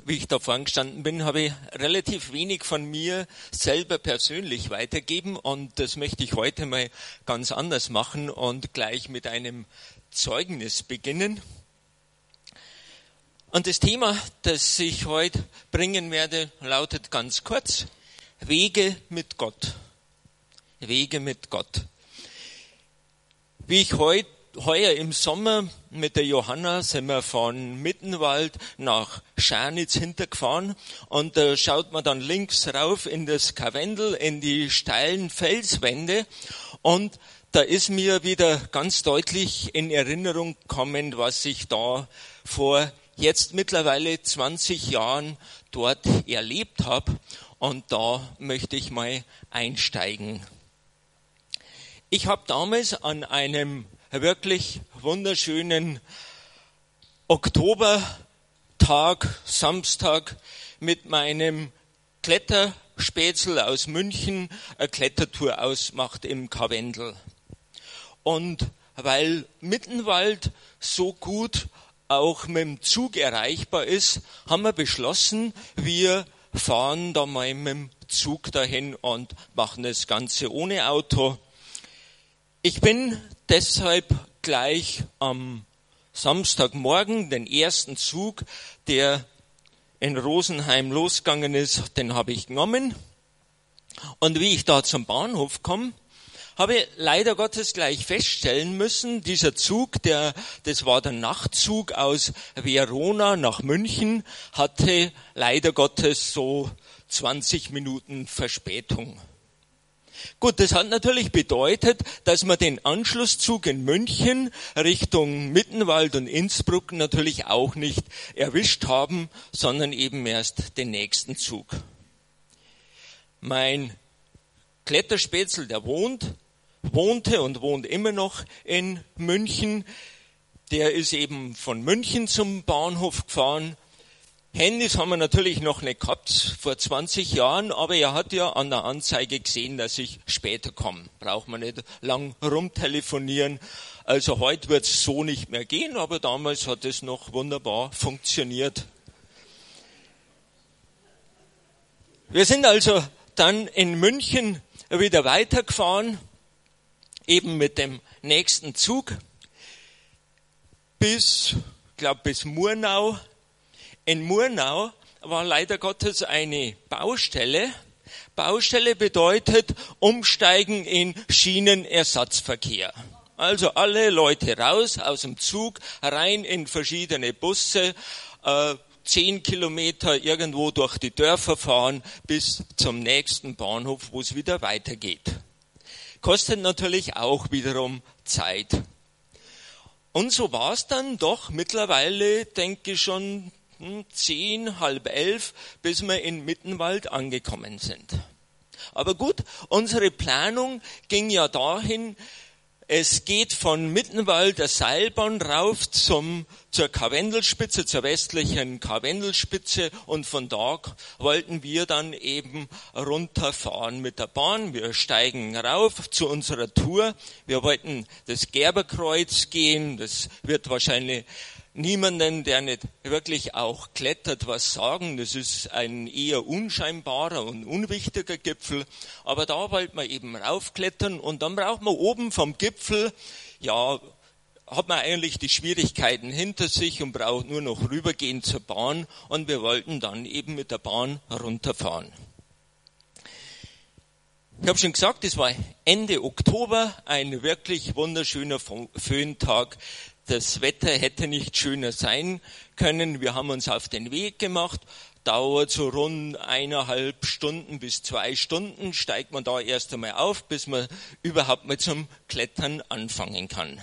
wie ich da vorne gestanden bin, habe ich relativ wenig von mir selber persönlich weitergeben und das möchte ich heute mal ganz anders machen und gleich mit einem Zeugnis beginnen. Und das Thema, das ich heute bringen werde, lautet ganz kurz: Wege mit Gott. Wege mit Gott. Wie ich heuer im Sommer mit der Johanna sind wir von Mittenwald nach Schärnitz hintergefahren und da schaut man dann links rauf in das Karwendel, in die steilen Felswände und da ist mir wieder ganz deutlich in Erinnerung gekommen, was ich da vor jetzt mittlerweile 20 Jahren dort erlebt habe und da möchte ich mal einsteigen. Ich habe damals an einem wirklich wunderschönen Oktobertag, Samstag, mit meinem Kletterspätzl aus München eine Klettertour ausgemacht im Karwendel. Und weil Mittenwald so gut auch mit dem Zug erreichbar ist, haben wir beschlossen, wir fahren da mal mit dem Zug dahin und machen das Ganze ohne Auto. Ich bin deshalb gleich am Samstagmorgen den ersten Zug, der in Rosenheim losgegangen ist, den habe ich genommen. Und wie ich da zum Bahnhof komme, habe ich leider Gottes gleich feststellen müssen, dieser Zug, das war der Nachtzug aus Verona nach München, hatte leider Gottes so 20 Minuten Verspätung. Gut, das hat natürlich bedeutet, dass wir den Anschlusszug in München Richtung Mittenwald und Innsbruck natürlich auch nicht erwischt haben, sondern eben erst den nächsten Zug. Mein Kletterspätzl, der wohnte und wohnt immer noch in München. Der ist eben von München zum Bahnhof gefahren. Handys haben wir natürlich noch nicht gehabt vor 20 Jahren, aber er hat ja an der Anzeige gesehen, dass ich später komme. Braucht man nicht lang rumtelefonieren. Also heute wird es so nicht mehr gehen, aber damals hat es noch wunderbar funktioniert. Wir sind also dann in München wieder weitergefahren, eben mit dem nächsten Zug bis Murnau. In Murnau war leider Gottes eine Baustelle. Baustelle bedeutet Umsteigen in Schienenersatzverkehr. Also alle Leute raus aus dem Zug, rein in verschiedene Busse, 10 Kilometer irgendwo durch die Dörfer fahren bis zum nächsten Bahnhof, wo es wieder weitergeht. Kostet natürlich auch wiederum Zeit. Und so war es dann doch mittlerweile, denke ich, schon 10, halb 11, bis wir in Mittenwald angekommen sind. Aber gut, unsere Planung ging ja dahin, es geht von Mittenwald der Seilbahn rauf zur Karwendelspitze, zur westlichen Karwendelspitze und von da wollten wir dann eben runterfahren mit der Bahn. Wir steigen rauf zu unserer Tour. Wir wollten das Gerberkreuz gehen, das wird wahrscheinlich niemanden, der nicht wirklich auch klettert, was sagen. Das ist ein eher unscheinbarer und unwichtiger Gipfel. Aber da wollten wir eben raufklettern und dann braucht man oben vom Gipfel, ja, hat man eigentlich die Schwierigkeiten hinter sich und braucht nur noch rübergehen zur Bahn. Und wir wollten dann eben mit der Bahn runterfahren. Ich habe schon gesagt, es war Ende Oktober, ein wirklich wunderschöner Föhntag. Das Wetter hätte nicht schöner sein können. Wir haben uns auf den Weg gemacht. Dauert so rund 1,5 Stunden bis 2 Stunden. Steigt man da erst einmal auf, bis man überhaupt mal zum Klettern anfangen kann.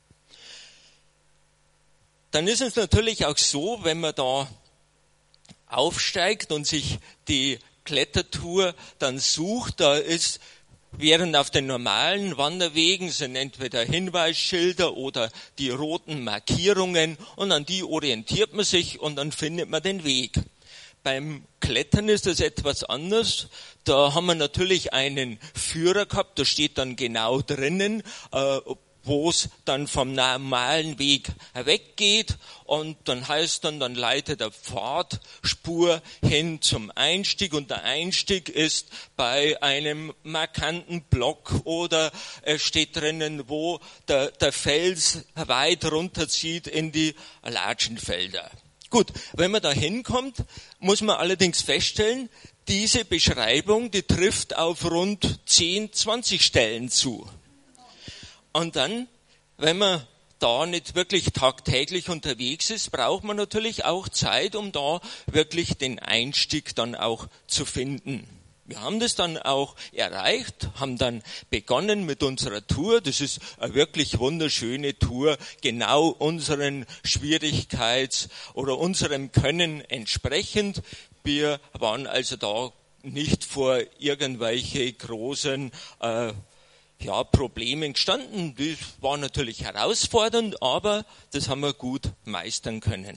Dann ist es natürlich auch so, wenn man da aufsteigt und sich die Klettertour dann sucht, da ist während auf den normalen Wanderwegen sind entweder Hinweisschilder oder die roten Markierungen und an die orientiert man sich und dann findet man den Weg. Beim Klettern ist das etwas anders. Da haben wir natürlich einen Führer gehabt, da steht dann genau drinnen, wo es dann vom normalen Weg weggeht und dann dann leitet der Pfadspur hin zum Einstieg und der Einstieg ist bei einem markanten Block oder es steht drinnen, wo der Fels weit runterzieht in die Latschenfelder. Gut, wenn man da hinkommt, muss man allerdings feststellen, diese Beschreibung, die trifft auf rund 10, 20 Stellen zu. Und dann, wenn man da nicht wirklich tagtäglich unterwegs ist, braucht man natürlich auch Zeit, um da wirklich den Einstieg dann auch zu finden. Wir haben das dann auch erreicht, haben dann begonnen mit unserer Tour. Das ist eine wirklich wunderschöne Tour, genau unseren Schwierigkeits- oder unserem Können entsprechend. Wir waren also da nicht vor irgendwelche großen Problemen gestanden. Das war natürlich herausfordernd, aber das haben wir gut meistern können.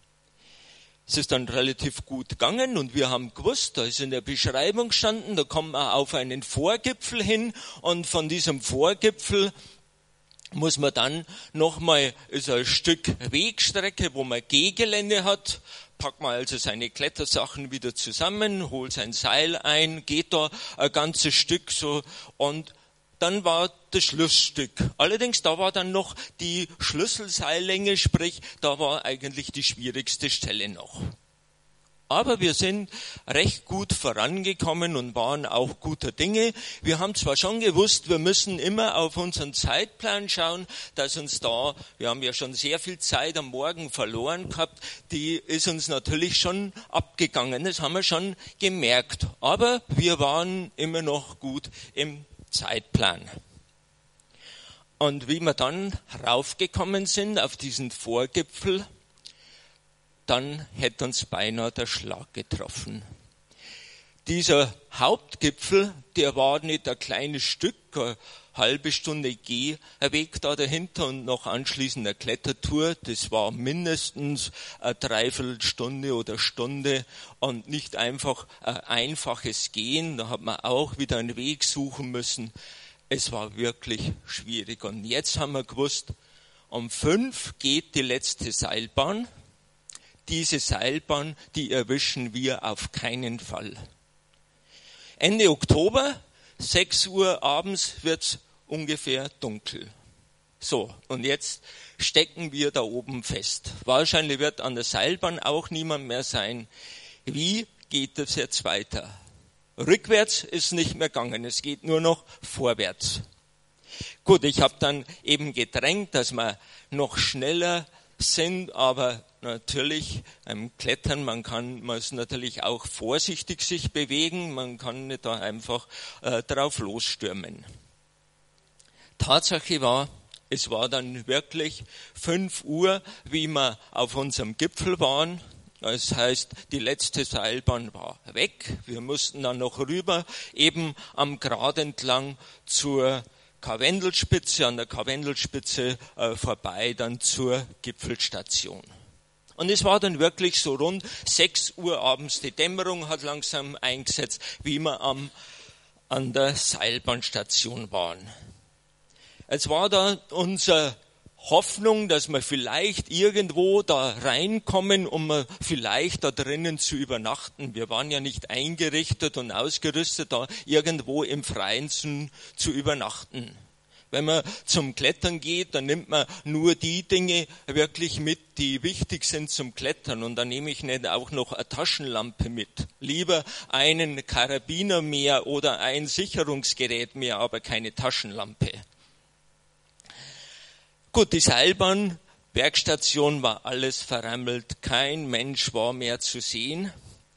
Es ist dann relativ gut gegangen und wir haben gewusst, da ist in der Beschreibung gestanden, da kommt man auf einen Vorgipfel hin und von diesem Vorgipfel muss man dann nochmal, ist ein Stück Wegstrecke, wo man Gehgelände hat, packt man also seine Klettersachen wieder zusammen, holt sein Seil ein, geht da ein ganzes Stück so und dann war das Schlussstück. Allerdings, da war dann noch die Schlüsselseillänge, sprich, da war eigentlich die schwierigste Stelle noch. Aber wir sind recht gut vorangekommen und waren auch guter Dinge. Wir haben zwar schon gewusst, wir müssen immer auf unseren Zeitplan schauen, dass uns wir haben ja schon sehr viel Zeit am Morgen verloren gehabt, die ist uns natürlich schon abgegangen, das haben wir schon gemerkt. Aber wir waren immer noch gut im Zeitplan. Und wie wir dann raufgekommen sind auf diesen Vorgipfel, dann hätte uns beinahe der Schlag getroffen. Dieser Hauptgipfel, der war nicht ein kleines Stück, eine halbe Stunde Gehweg da dahinter und noch anschließend eine Klettertour. Das war mindestens eine Dreiviertelstunde oder Stunde und nicht einfach ein einfaches Gehen. Da hat man auch wieder einen Weg suchen müssen. Es war wirklich schwierig. Und jetzt haben wir gewusst, um 5 geht die letzte Seilbahn. Diese Seilbahn, die erwischen wir auf keinen Fall. Ende Oktober, 6 Uhr abends, wird's ungefähr dunkel. So, und jetzt stecken wir da oben fest. Wahrscheinlich wird an der Seilbahn auch niemand mehr sein. Wie geht es jetzt weiter? Rückwärts ist nicht mehr gegangen, es geht nur noch vorwärts. Gut, ich habe dann eben gedrängt, dass wir noch schneller sind, aber natürlich Klettern, man muss natürlich auch vorsichtig sich bewegen, man kann nicht da einfach drauf losstürmen. Tatsache war, es war dann wirklich 5 Uhr, wie wir auf unserem Gipfel waren. Das heißt, die letzte Seilbahn war weg. Wir mussten dann noch rüber, eben am Grat entlang zur Karwendelspitze, an der Karwendelspitze vorbei dann zur Gipfelstation. Und es war dann wirklich so rund 6 Uhr abends, die Dämmerung hat langsam eingesetzt, wie wir an der Seilbahnstation waren. Es war da unsere Hoffnung, dass wir vielleicht irgendwo da reinkommen, um vielleicht da drinnen zu übernachten. Wir waren ja nicht eingerichtet und ausgerüstet, da irgendwo im Freien zu übernachten. Wenn man zum Klettern geht, dann nimmt man nur die Dinge wirklich mit, die wichtig sind zum Klettern. Und dann nehme ich nicht auch noch eine Taschenlampe mit. Lieber einen Karabiner mehr oder ein Sicherungsgerät mehr, aber keine Taschenlampe. Gut, die Seilbahn, Bergstation war alles verrammelt, kein Mensch war mehr zu sehen.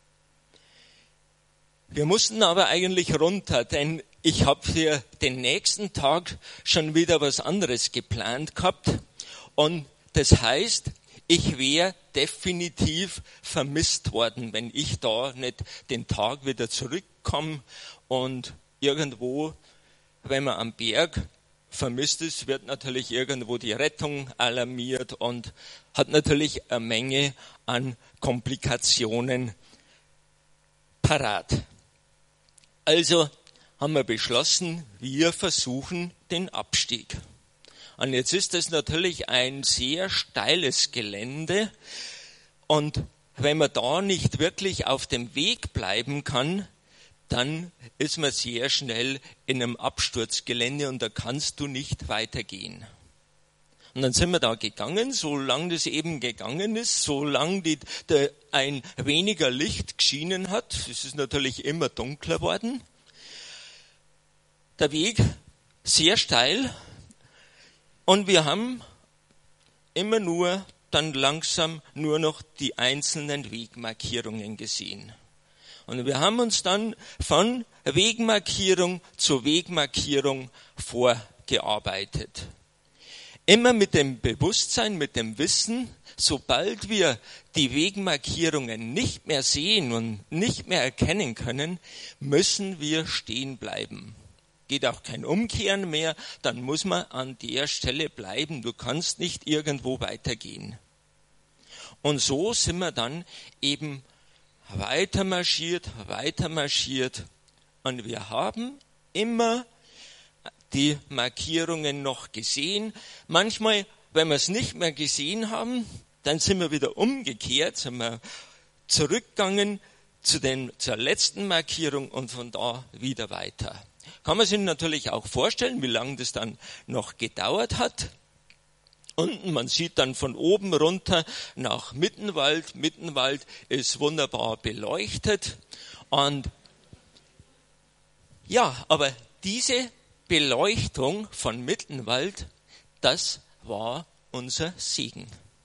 Wir mussten aber eigentlich runter, denn ich habe für den nächsten Tag schon wieder was anderes geplant gehabt. Und das heißt, ich wäre definitiv vermisst worden, wenn ich da nicht den Tag wieder zurückkomme. Und irgendwo, wenn man am Berg vermisst ist, wird natürlich irgendwo die Rettung alarmiert und hat natürlich eine Menge an Komplikationen parat. Also haben wir beschlossen, wir versuchen den Abstieg. Und jetzt ist das natürlich ein sehr steiles Gelände. Und wenn man da nicht wirklich auf dem Weg bleiben kann, dann ist man sehr schnell in einem Absturzgelände und da kannst du nicht weitergehen. Und dann sind wir da gegangen, solange das eben gegangen ist, solange ein weniger Licht geschienen hat. Es ist natürlich immer dunkler geworden. Der Weg sehr steil und wir haben immer nur dann langsam nur noch die einzelnen Wegmarkierungen gesehen. Und wir haben uns dann von Wegmarkierung zu Wegmarkierung vorgearbeitet. Immer mit dem Bewusstsein, mit dem Wissen, sobald wir die Wegmarkierungen nicht mehr sehen und nicht mehr erkennen können, müssen wir stehen bleiben. Geht auch kein Umkehren mehr, dann muss man an der Stelle bleiben. Du kannst nicht irgendwo weitergehen. Und so sind wir dann eben weiter marschiert und wir haben immer die Markierungen noch gesehen. Manchmal, wenn wir es nicht mehr gesehen haben, dann sind wir wieder umgekehrt, sind wir zurückgegangen zur letzten Markierung und von da wieder weiter. Kann man sich natürlich auch vorstellen, wie lange das dann noch gedauert hat. Unten, man sieht dann von oben runter nach Mittenwald. Mittenwald ist wunderbar beleuchtet. Und ja, aber diese Beleuchtung von Mittenwald, das war unser Segen.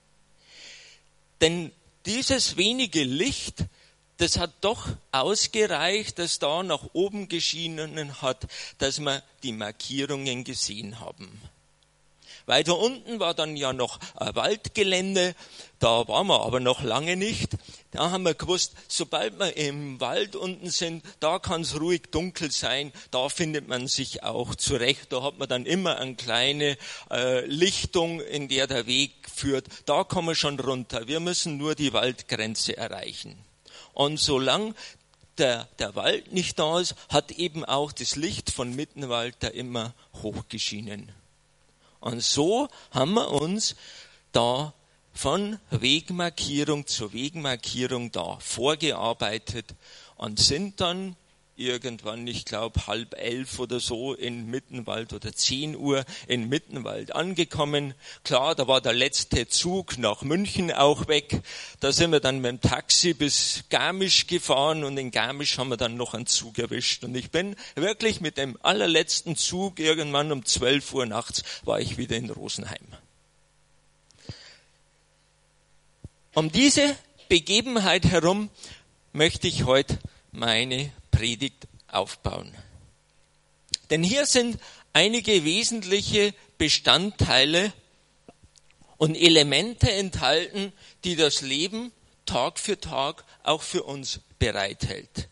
Denn dieses wenige Licht, das hat doch ausgereicht, dass da nach oben geschienen hat, dass wir die Markierungen gesehen haben. Weiter unten war dann ja noch ein Waldgelände, da waren wir aber noch lange nicht. Da haben wir gewusst, sobald wir im Wald unten sind, da kann es ruhig dunkel sein, da findet man sich auch zurecht. Da hat man dann immer eine kleine Lichtung, in der der Weg führt. Da kommen wir schon runter. Wir müssen nur die Waldgrenze erreichen. Und solange der Wald nicht da ist, hat eben auch das Licht von Mittenwald da immer hochgeschienen. Und so haben wir uns da von Wegmarkierung zu Wegmarkierung da vorgearbeitet und sind dann irgendwann, ich glaube 10:30 oder so in Mittenwald oder 10 Uhr in Mittenwald angekommen. Klar, da war der letzte Zug nach München auch weg. Da sind wir dann mit dem Taxi bis Garmisch gefahren und in Garmisch haben wir dann noch einen Zug erwischt. Und ich bin wirklich mit dem allerletzten Zug irgendwann um 12 Uhr nachts war ich wieder in Rosenheim. Um diese Begebenheit herum möchte ich heute meine Predigt aufbauen. Denn hier sind einige wesentliche Bestandteile und Elemente enthalten, die das Leben Tag für Tag auch für uns bereithält.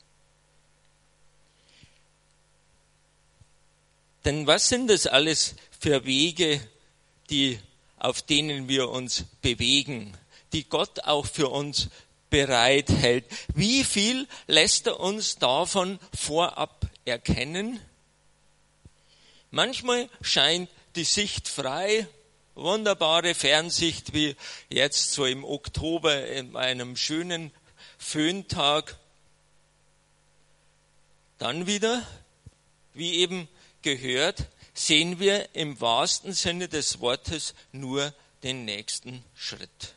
Denn was sind das alles für Wege, auf denen wir uns bewegen, die Gott auch für uns bereithält? Wie viel lässt er uns davon vorab erkennen? Manchmal scheint die Sicht frei, wunderbare Fernsicht wie jetzt so im Oktober in einem schönen Föhntag. Dann wieder, wie eben gehört, sehen wir im wahrsten Sinne des Wortes nur den nächsten Schritt.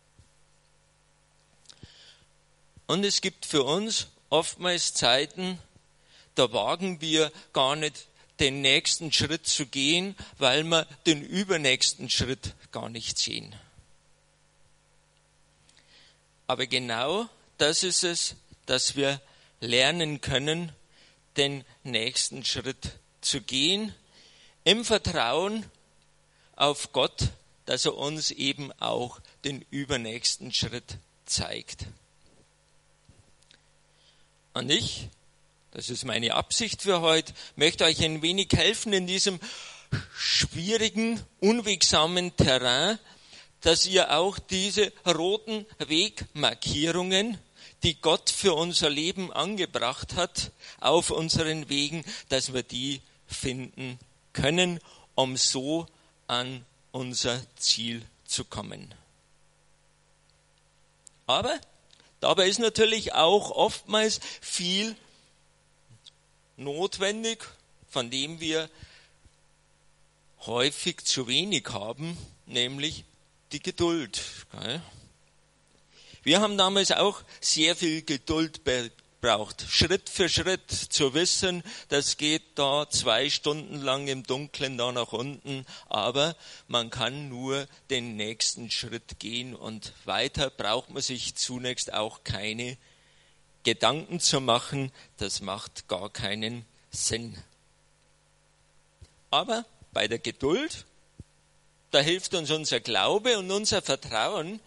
Und es gibt für uns oftmals Zeiten, da wagen wir gar nicht den nächsten Schritt zu gehen, weil wir den übernächsten Schritt gar nicht sehen. Aber genau das ist es, dass wir lernen können, den nächsten Schritt zu gehen, im Vertrauen auf Gott, dass er uns eben auch den übernächsten Schritt zeigt. Und ich, das ist meine Absicht für heute, möchte euch ein wenig helfen in diesem schwierigen, unwegsamen Terrain, dass ihr auch diese roten Wegmarkierungen, die Gott für unser Leben angebracht hat, auf unseren Wegen, dass wir die finden können, um so an unser Ziel zu kommen. Aber dabei ist natürlich auch oftmals viel notwendig, von dem wir häufig zu wenig haben, nämlich die Geduld. Wir haben damals auch sehr viel Geduld braucht, Schritt für Schritt zu wissen, das geht da 2 Stunden lang im Dunkeln da nach unten, aber man kann nur den nächsten Schritt gehen und weiter braucht man sich zunächst auch keine Gedanken zu machen, das macht gar keinen Sinn. Aber bei der Geduld, da hilft uns unser Glaube und unser Vertrauen,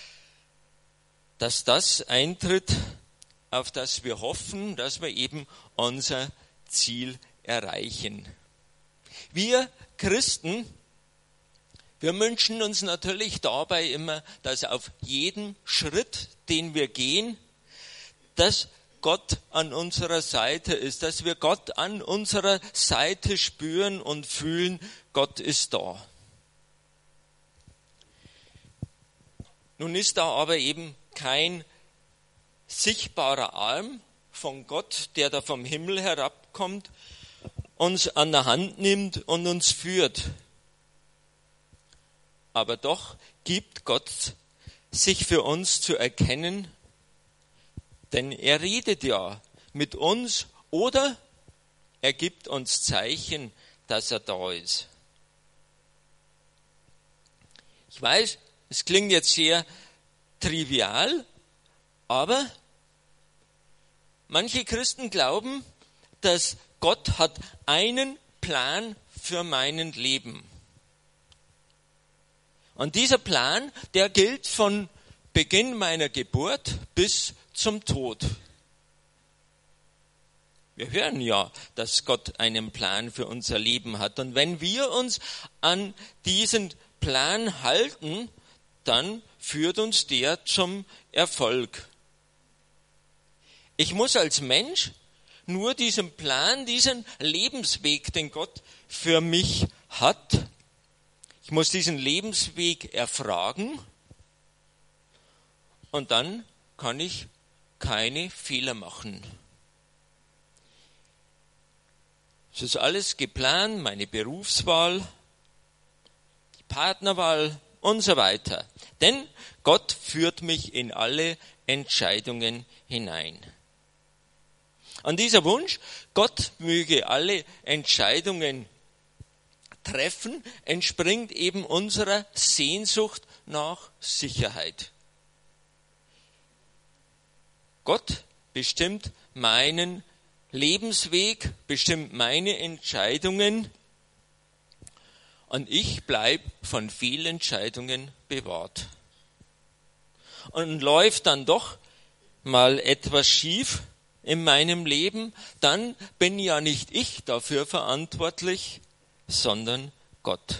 dass das eintritt, auf das wir hoffen, dass wir eben unser Ziel erreichen. Wir Christen, wir wünschen uns natürlich dabei immer, dass auf jedem Schritt, den wir gehen, dass Gott an unserer Seite ist, dass wir Gott an unserer Seite spüren und fühlen, Gott ist da. Nun ist da aber eben kein sichtbarer Arm von Gott, der da vom Himmel herabkommt, uns an der Hand nimmt und uns führt. Aber doch gibt Gott sich für uns zu erkennen, denn er redet ja mit uns oder er gibt uns Zeichen, dass er da ist. Ich weiß, es klingt jetzt sehr trivial, aber manche Christen glauben, dass Gott hat einen Plan für mein Leben. Und dieser Plan, der gilt von Beginn meiner Geburt bis zum Tod. Wir hören ja, dass Gott einen Plan für unser Leben hat. Und wenn wir uns an diesen Plan halten, dann führt uns der zum Erfolg. Ich muss als Mensch nur diesen Plan, diesen Lebensweg, den Gott für mich hat, ich muss diesen Lebensweg erfragen und dann kann ich keine Fehler machen. Es ist alles geplant, meine Berufswahl, die Partnerwahl und so weiter. Denn Gott führt mich in alle Entscheidungen hinein. Und dieser Wunsch, Gott möge alle Entscheidungen treffen, entspringt eben unserer Sehnsucht nach Sicherheit. Gott bestimmt meinen Lebensweg, bestimmt meine Entscheidungen und ich bleibe von Fehlentscheidungen bewahrt. Und läuft dann doch mal etwas schief in meinem Leben, dann bin ja nicht ich dafür verantwortlich, sondern Gott.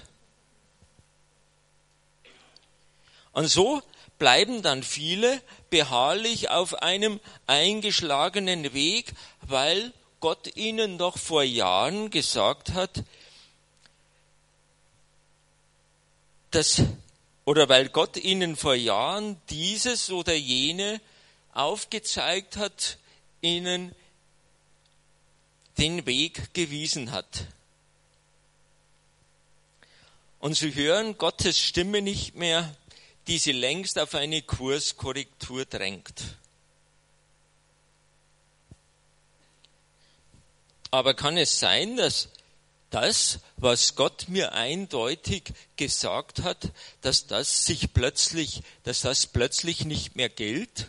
Und so bleiben dann viele beharrlich auf einem eingeschlagenen Weg, weil Gott ihnen doch vor Jahren gesagt hat, weil Gott ihnen vor Jahren dieses oder jene aufgezeigt hat, ihnen den Weg gewiesen hat. Und sie hören Gottes Stimme nicht mehr, die sie längst auf eine Kurskorrektur drängt. Aber kann es sein, dass das, was Gott mir eindeutig gesagt hat, dass das plötzlich nicht mehr gilt?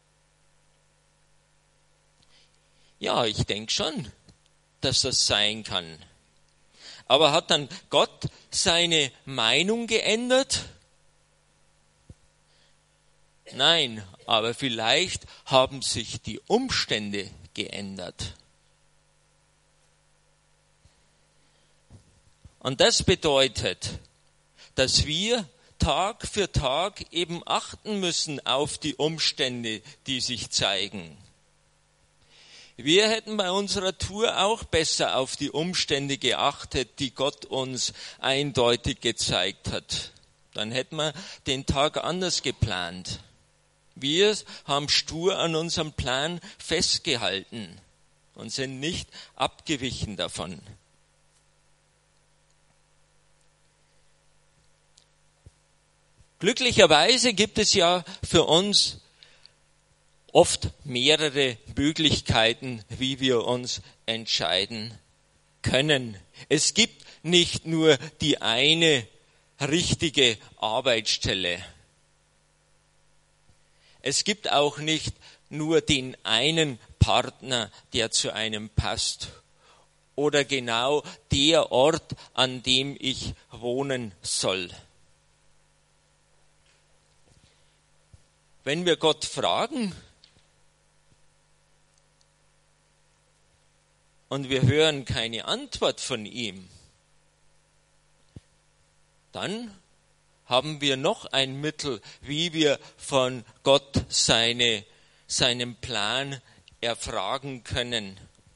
Ja, ich denke schon, dass das sein kann. Aber hat dann Gott seine Meinung geändert? Nein, aber vielleicht haben sich die Umstände geändert. Und das bedeutet, dass wir Tag für Tag eben achten müssen auf die Umstände, die sich zeigen. Wir hätten bei unserer Tour auch besser auf die Umstände geachtet, die Gott uns eindeutig gezeigt hat. Dann hätten wir den Tag anders geplant. Wir haben stur an unserem Plan festgehalten und sind nicht abgewichen davon. Glücklicherweise gibt es ja für uns oft mehrere Möglichkeiten, wie wir uns entscheiden können. Es gibt nicht nur die eine richtige Arbeitsstelle. Es gibt auch nicht nur den einen Partner, der zu einem passt. Oder genau der Ort, an dem ich wohnen soll. Wenn wir Gott fragen und wir hören keine Antwort von ihm, dann haben wir noch ein Mittel, wie wir von Gott seinen Plan erfragen können.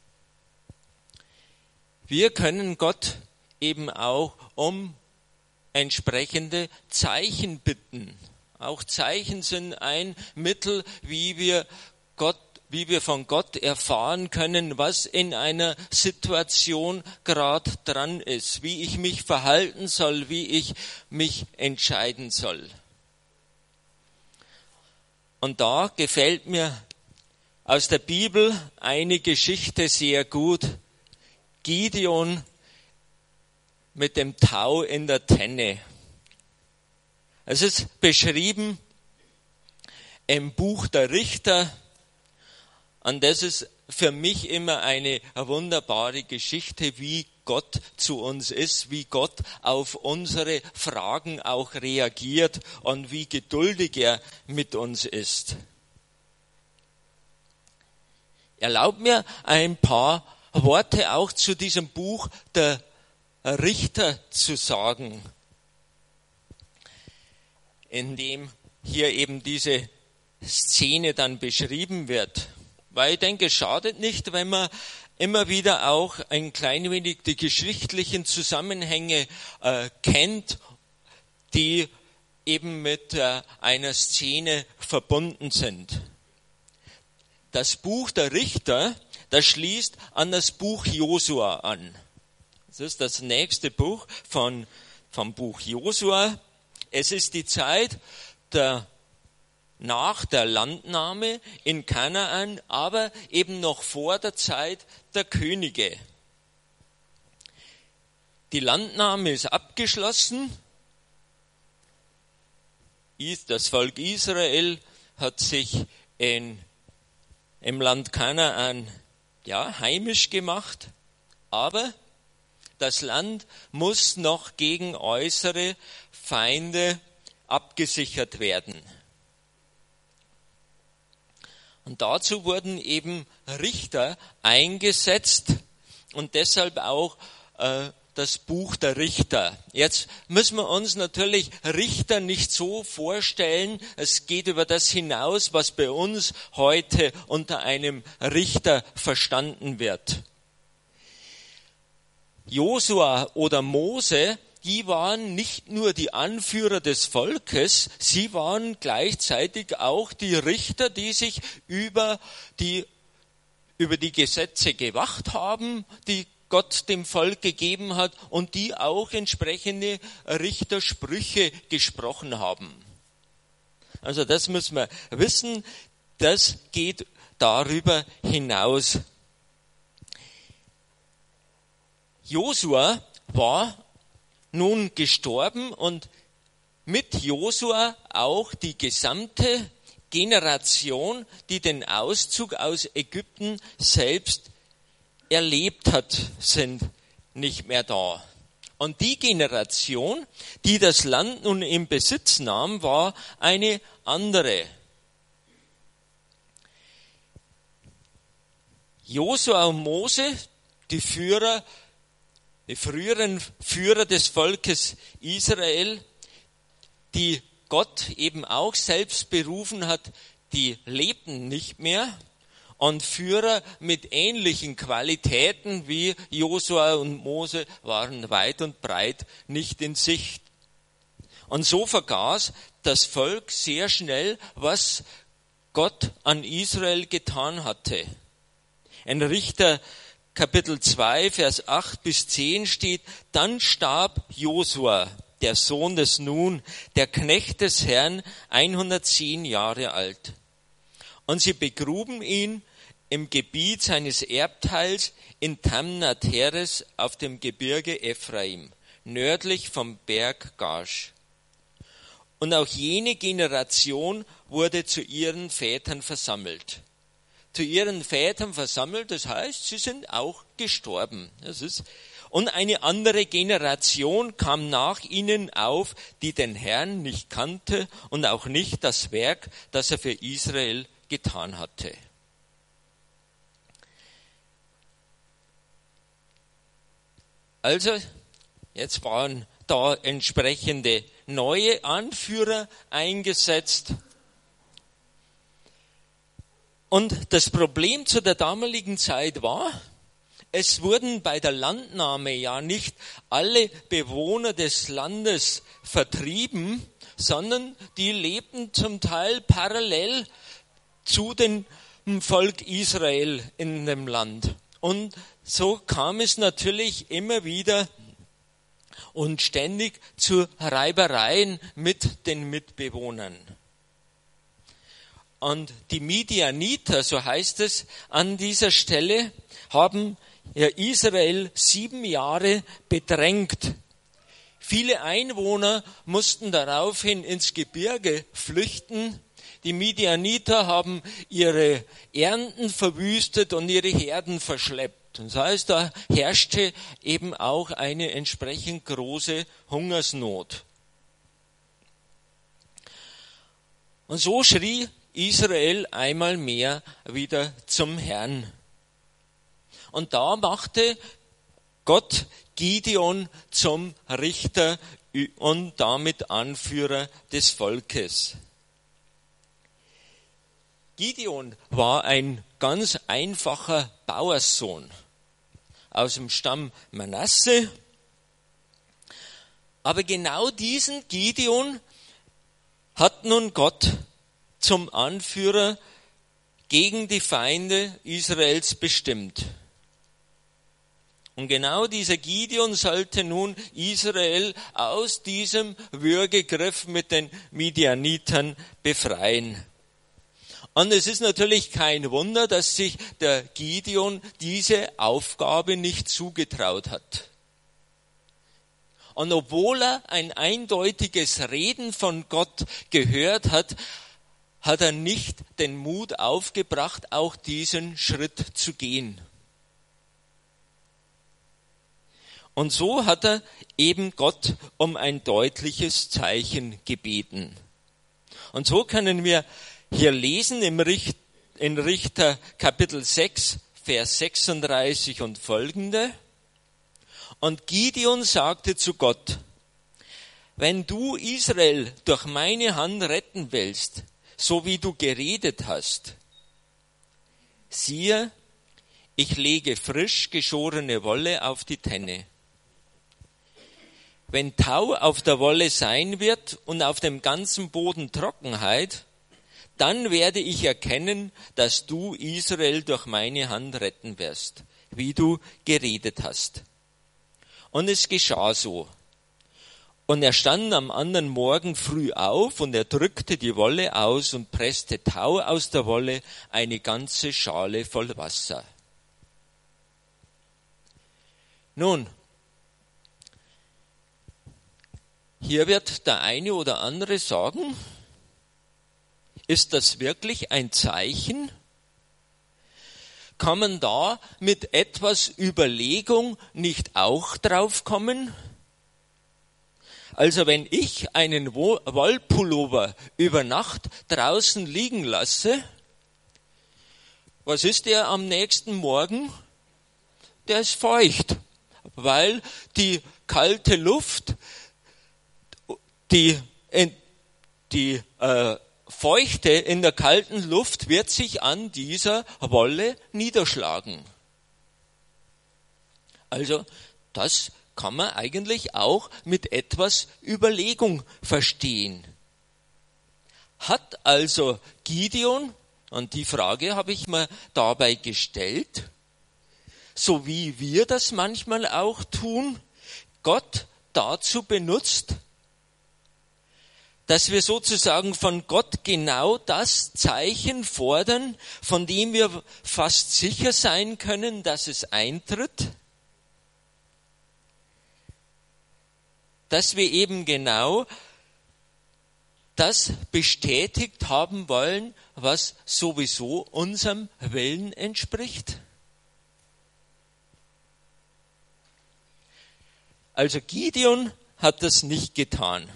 Wir können Gott eben auch um entsprechende Zeichen bitten. Auch Zeichen sind ein Mittel, wie wir von Gott erfahren können, was in einer Situation gerade dran ist, wie ich mich verhalten soll, wie ich mich entscheiden soll. Und da gefällt mir aus der Bibel eine Geschichte sehr gut. Gideon mit dem Tau in der Tenne. Es ist beschrieben im Buch der Richter. Und das ist für mich immer eine wunderbare Geschichte, wie Gott zu uns ist, wie Gott auf unsere Fragen auch reagiert und wie geduldig er mit uns ist. Erlaubt mir ein paar Worte auch zu diesem Buch der Richter zu sagen, in dem hier eben diese Szene dann beschrieben wird. Weil ich denke, es schadet nicht, wenn man immer wieder auch ein klein wenig die geschichtlichen Zusammenhänge kennt, die eben mit einer Szene verbunden sind. Das Buch der Richter, das schließt an das Buch Josua an. Das ist das nächste Buch vom Buch Josua. Es ist die Zeit nach der Landnahme in Kanaan, aber eben noch vor der Zeit der Könige. Die Landnahme ist abgeschlossen. Das Volk Israel hat sich im Land Kanaan heimisch gemacht, aber das Land muss noch gegen äußere Feinde abgesichert werden. Und dazu wurden eben Richter eingesetzt und deshalb auch das Buch der Richter. Jetzt müssen wir uns natürlich Richter nicht so vorstellen, es geht über das hinaus, was bei uns heute unter einem Richter verstanden wird. Josua oder Mose, die waren nicht nur die Anführer des Volkes, sie waren gleichzeitig auch die Richter, die sich über die Gesetze gewacht haben, die Gott dem Volk gegeben hat und die auch entsprechende Richtersprüche gesprochen haben. Also das müssen wir wissen, das geht darüber hinaus. Josua war nun gestorben und mit Josua auch die gesamte Generation, die den Auszug aus Ägypten selbst erlebt hat, sind nicht mehr da. Und die Generation, die das Land nun in Besitz nahm, war eine andere. Josua und Mose, die früheren Führer des Volkes Israel, die Gott eben auch selbst berufen hat, die lebten nicht mehr. Führer mit ähnlichen Qualitäten wie Josua und Mose waren weit und breit nicht in Sicht. Und so vergaß das Volk sehr schnell, was Gott an Israel getan hatte. In Richter Kapitel 2, Vers 8 bis 10 steht: Dann starb Josua, der Sohn des Nun, der Knecht des Herrn, 110 Jahre alt. Und sie begruben ihn im Gebiet seines Erbteils in Tamnat Heres auf dem Gebirge Ephraim, nördlich vom Berg Gasch. Und auch jene Generation wurde zu ihren Vätern versammelt. Zu ihren Vätern versammelt, das heißt, sie sind auch gestorben. Und eine andere Generation kam nach ihnen auf, die den Herrn nicht kannte und auch nicht das Werk, das er für Israel getan hatte. Also, jetzt waren da entsprechende neue Anführer eingesetzt. Und das Problem zu der damaligen Zeit war, es wurden bei der Landnahme ja nicht alle Bewohner des Landes vertrieben, sondern die lebten zum Teil parallel zu dem Volk Israel in dem Land. Und so kam es natürlich immer wieder und ständig zu Reibereien mit den Mitbewohnern. Und die Midianiter, so heißt es an dieser Stelle, haben Israel 7 Jahre bedrängt. Viele Einwohner mussten daraufhin ins Gebirge flüchten. Die Midianiter haben ihre Ernten verwüstet und ihre Herden verschleppt. Das heißt, da herrschte eben auch eine entsprechend große Hungersnot. Und so schrie Israel einmal mehr wieder zum Herrn. Und da machte Gott Gideon zum Richter und damit Anführer des Volkes. Gideon war ein ganz einfacher Bauerssohn aus dem Stamm Manasse. Aber genau diesen Gideon hat nun Gott zum Anführer gegen die Feinde Israels bestimmt. Und genau dieser Gideon sollte nun Israel aus diesem Würgegriff mit den Midianitern befreien. Und es ist natürlich kein Wunder, dass sich der Gideon diese Aufgabe nicht zugetraut hat. Und obwohl er ein eindeutiges Reden von Gott gehört hat, hat er nicht den Mut aufgebracht, auch diesen Schritt zu gehen. Und so hat er eben Gott um ein deutliches Zeichen gebeten. Und so können wir hier lesen in Richter Kapitel 6, Vers 36 und folgende. Und Gideon sagte zu Gott: Wenn du Israel durch meine Hand retten willst, so wie du geredet hast, siehe, ich lege frisch geschorene Wolle auf die Tenne. Wenn Tau auf der Wolle sein wird und auf dem ganzen Boden Trockenheit, dann werde ich erkennen, dass du Israel durch meine Hand retten wirst, wie du geredet hast. Und es geschah so. Und er stand am anderen Morgen früh auf und er drückte die Wolle aus und presste Tau aus der Wolle, eine ganze Schale voll Wasser. Nun, hier wird der eine oder andere sagen, ist das wirklich ein Zeichen? Kann man da mit etwas Überlegung nicht auch drauf kommen? Also wenn ich einen Wollpullover über Nacht draußen liegen lasse, was ist der am nächsten Morgen? Der ist feucht, weil die kalte Luft die Feuchte in der kalten Luft wird sich an dieser Wolle niederschlagen. Also das kann man eigentlich auch mit etwas Überlegung verstehen. Hat also Gideon, und die Frage habe ich mir dabei gestellt, so wie wir das manchmal auch tun, Gott dazu benutzt, dass wir sozusagen von Gott genau das Zeichen fordern, von dem wir fast sicher sein können, dass es eintritt, dass wir eben genau das bestätigt haben wollen, was sowieso unserem Willen entspricht. Also Gideon hat das nicht getan.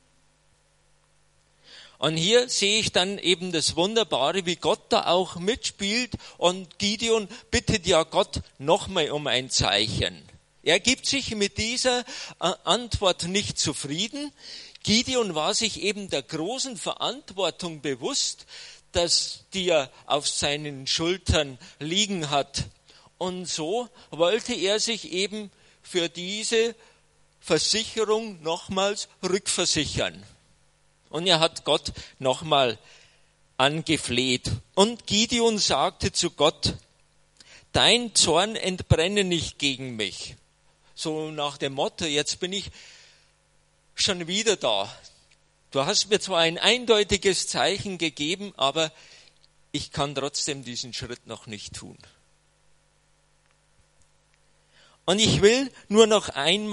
Und hier sehe ich dann eben das Wunderbare, wie Gott da auch mitspielt. Und Gideon bittet ja Gott nochmal um ein Zeichen. Er gibt sich mit dieser Antwort nicht zufrieden. Gideon war sich eben der großen Verantwortung bewusst, die er auf seinen Schultern liegen hat. Und so wollte er sich eben für diese Versicherung nochmals rückversichern. Und er hat Gott nochmal angefleht. Und Gideon sagte zu Gott, dein Zorn entbrenne nicht gegen mich. So nach dem Motto, jetzt bin ich schon wieder da. Du hast mir zwar ein eindeutiges Zeichen gegeben, aber ich kann trotzdem diesen Schritt noch nicht tun. Und ich will nur noch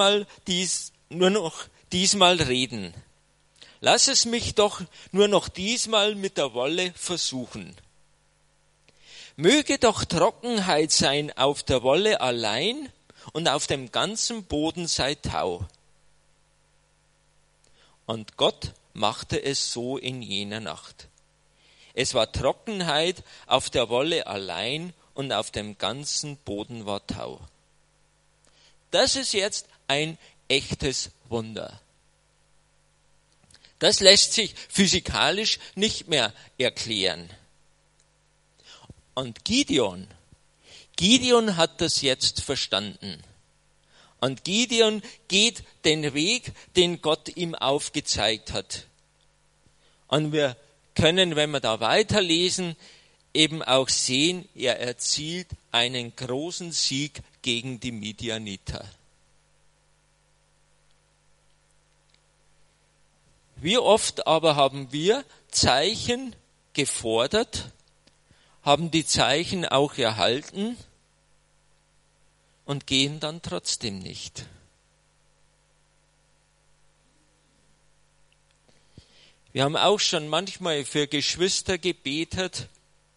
diesmal reden. Lass es mich doch nur noch diesmal mit der Wolle versuchen. Möge doch Trockenheit sein auf der Wolle allein und auf dem ganzen Boden sei Tau. Und Gott machte es so in jener Nacht. Es war Trockenheit auf der Wolle allein und auf dem ganzen Boden war Tau. Das ist jetzt ein echtes Wunder. Das lässt sich physikalisch nicht mehr erklären. Und Gideon hat das jetzt verstanden. Und Gideon geht den Weg, den Gott ihm aufgezeigt hat. Und wir können, wenn wir da weiterlesen, eben auch sehen, er erzielt einen großen Sieg gegen die Midianiter. Wie oft aber haben wir Zeichen gefordert, haben die Zeichen auch erhalten und gehen dann trotzdem nicht. Wir haben auch schon manchmal für Geschwister gebetet,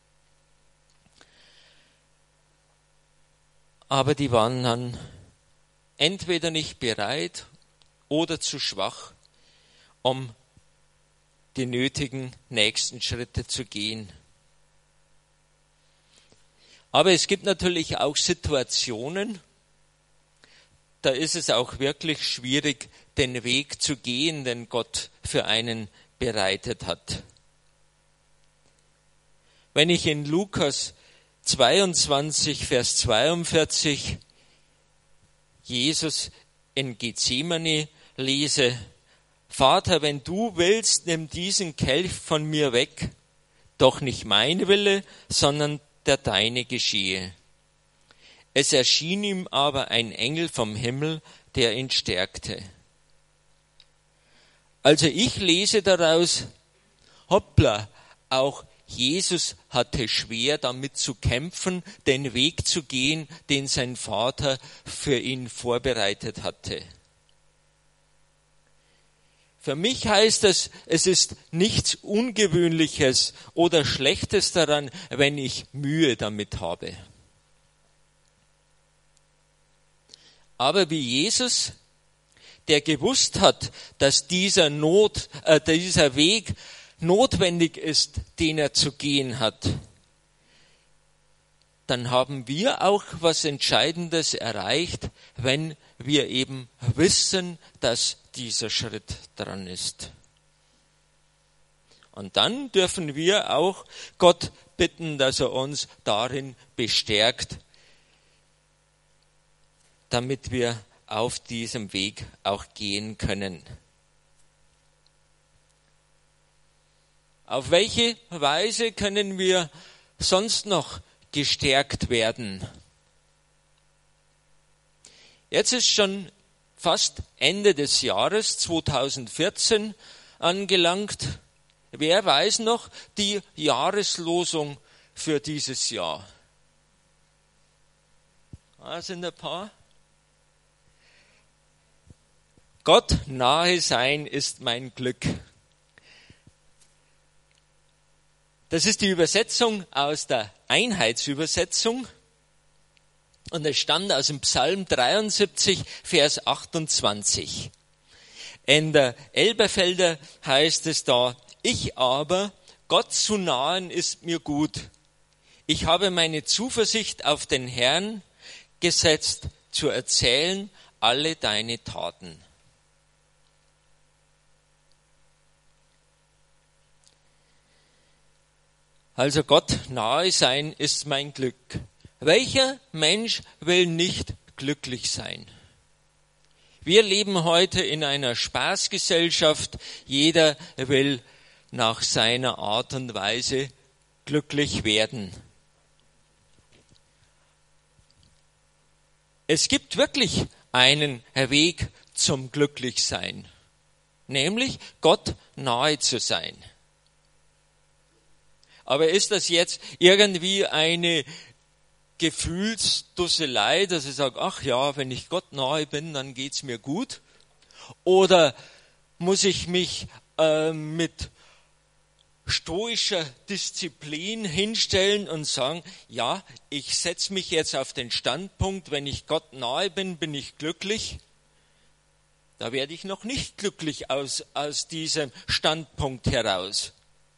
aber die waren dann entweder nicht bereit oder zu schwach, um die nötigen nächsten Schritte zu gehen. Aber es gibt natürlich auch Situationen, da ist es auch wirklich schwierig, den Weg zu gehen, den Gott für einen bereitet hat. Wenn ich in Lukas 22, Vers 42 Jesus in Gethsemane lese, Vater, wenn du willst, nimm diesen Kelch von mir weg, doch nicht mein Wille, sondern der deine geschehe. Es erschien ihm aber ein Engel vom Himmel, der ihn stärkte. Also ich lese daraus, hoppla, auch Jesus hatte schwer damit zu kämpfen, den Weg zu gehen, den sein Vater für ihn vorbereitet hatte. Für mich heißt es, es ist nichts Ungewöhnliches oder Schlechtes daran, wenn ich Mühe damit habe. Aber wie Jesus, der gewusst hat, dass dieser Weg notwendig ist, den er zu gehen hat, dann haben wir auch was Entscheidendes erreicht, wenn wir eben wissen, dass dieser Schritt dran ist. Und dann dürfen wir auch Gott bitten, dass er uns darin bestärkt, damit wir auf diesem Weg auch gehen können. Auf welche Weise können wir sonst noch gestärkt werden? Jetzt ist schon fast Ende des Jahres 2014 angelangt. Wer weiß noch die Jahreslosung für dieses Jahr? Sind ein paar. Gott nahe sein ist mein Glück. Das ist die Übersetzung aus der Einheitsübersetzung und es stammt aus dem Psalm 73, Vers 28. In der Elberfelder heißt es da: Ich aber, Gott zu nahen ist mir gut. Ich habe meine Zuversicht auf den Herrn gesetzt, zu erzählen alle deine Taten. Also Gott nahe sein ist mein Glück. Welcher Mensch will nicht glücklich sein? Wir leben heute in einer Spaßgesellschaft. Jeder will nach seiner Art und Weise glücklich werden. Es gibt wirklich einen Weg zum Glücklichsein, nämlich Gott nahe zu sein. Aber ist das jetzt irgendwie eine Gefühlsdusselei, dass ich sage, ach ja, wenn ich Gott nahe bin, dann geht's mir gut? Oder muss ich mich mit stoischer Disziplin hinstellen und sagen, ja, ich setze mich jetzt auf den Standpunkt, wenn ich Gott nahe bin, bin ich glücklich? Da werde ich noch nicht glücklich aus diesem Standpunkt heraus.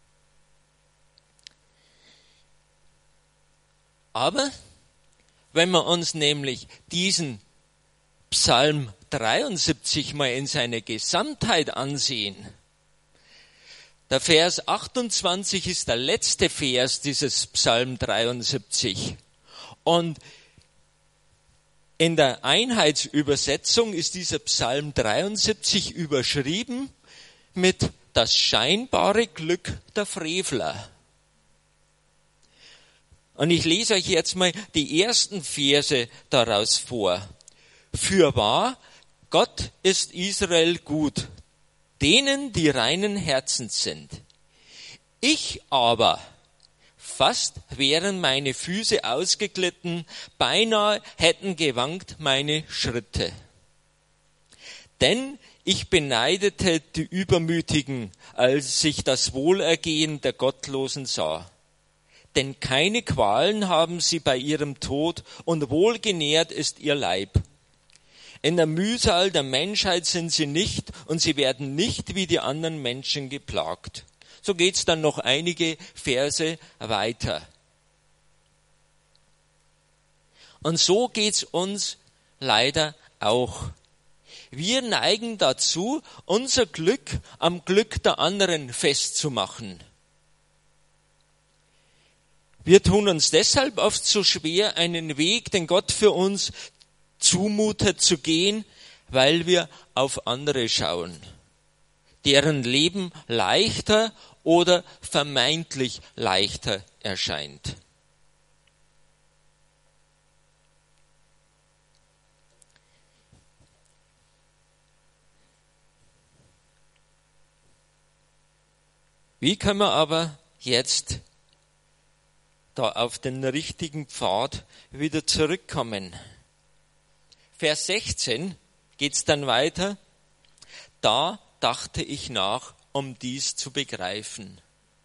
Aber wenn wir uns nämlich diesen Psalm 73 mal in seiner Gesamtheit ansehen, der Vers 28 ist der letzte Vers dieses Psalm 73. Und in der Einheitsübersetzung ist dieser Psalm 73 überschrieben mit das scheinbare Glück der Frevler. Und ich lese euch jetzt mal die ersten Verse daraus vor. Fürwahr, Gott ist Israel gut, denen, die reinen Herzens sind. Ich aber, fast wären meine Füße ausgeglitten, beinahe hätten gewankt meine Schritte. Denn ich beneidete die Übermütigen, als ich das Wohlergehen der Gottlosen sah. Denn keine Qualen haben sie bei ihrem Tod und wohlgenährt ist ihr Leib. In der Mühsal der Menschheit sind sie nicht und sie werden nicht wie die anderen Menschen geplagt. So geht's dann noch einige Verse weiter. Und so geht's uns leider auch. Wir neigen dazu, unser Glück am Glück der anderen festzumachen. Wir tun uns deshalb oft so schwer, einen Weg, den Gott für uns zumutet, zu gehen, weil wir auf andere schauen, deren Leben leichter oder vermeintlich leichter erscheint. Wie können wir aber jetzt da auf den richtigen Pfad wieder zurückkommen? Vers 16 geht's dann weiter. Da dachte ich nach, um dies zu begreifen.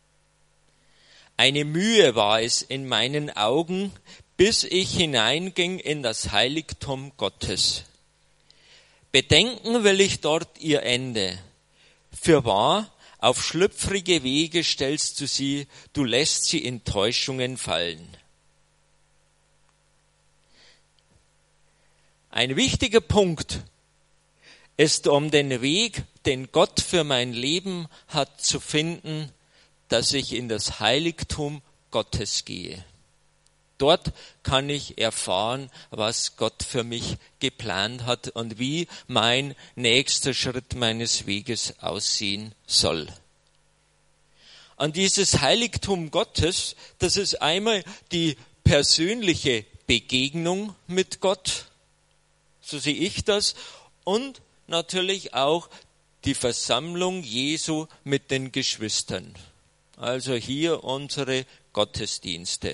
Eine Mühe war es in meinen Augen, bis ich hineinging in das Heiligtum Gottes. Bedenken will ich dort ihr Ende. Fürwahr, auf schlüpfrige Wege stellst du sie, du lässt sie in Täuschungen fallen. Ein wichtiger Punkt ist, um den Weg, den Gott für mein Leben hat, zu finden, dass ich in das Heiligtum Gottes gehe. Dort kann ich erfahren, was Gott für mich geplant hat und wie mein nächster Schritt meines Weges aussehen soll. An dieses Heiligtum Gottes, das ist einmal die persönliche Begegnung mit Gott, so sehe ich das, und natürlich auch die Versammlung Jesu mit den Geschwistern. Also hier unsere Gottesdienste.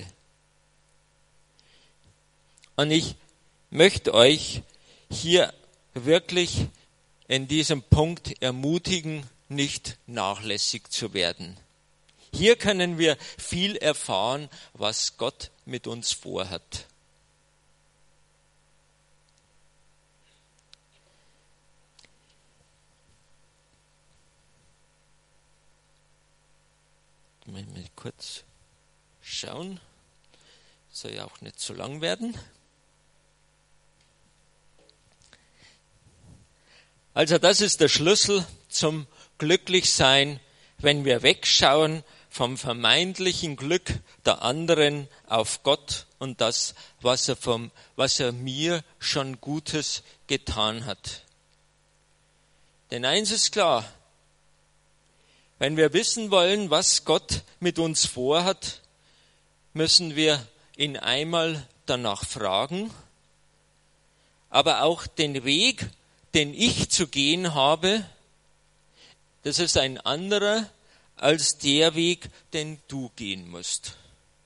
Und ich möchte euch hier wirklich in diesem Punkt ermutigen, nicht nachlässig zu werden. Hier können wir viel erfahren, was Gott mit uns vorhat. Mal kurz schauen. Soll ja auch nicht zu lang werden. Also das ist der Schlüssel zum Glücklichsein, wenn wir wegschauen vom vermeintlichen Glück der anderen auf Gott und das, was er mir schon Gutes getan hat. Denn eins ist klar, wenn wir wissen wollen, was Gott mit uns vorhat, müssen wir ihn einmal danach fragen, aber auch den Weg, den ich zu gehen habe, das ist ein anderer als der Weg, den du gehen musst.